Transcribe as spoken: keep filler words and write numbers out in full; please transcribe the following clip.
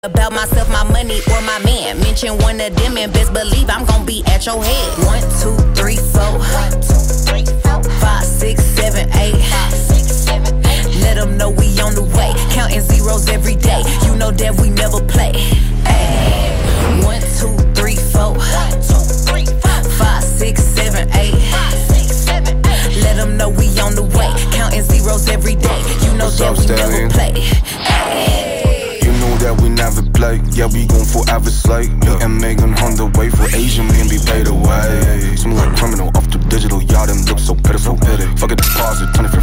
About myself, my money, or my man. Mention one of them and best believe I'm gon' be at your head. One, two, three, four. Five, six, seven, eight. Let them know we on the way. Counting zeros every day. You know that we never play. Ay. One, two, three, four. Five, six, seven, eight. Let them know we on the way. Counting zeros every day. You know that we never play. Ay. That we never play, yeah, we gon' forever slay. Me and Megan on the way for Asian men be paid away. Smooth like criminal off the digital, y'all them look so pitiful. Fuck a deposit, turn it for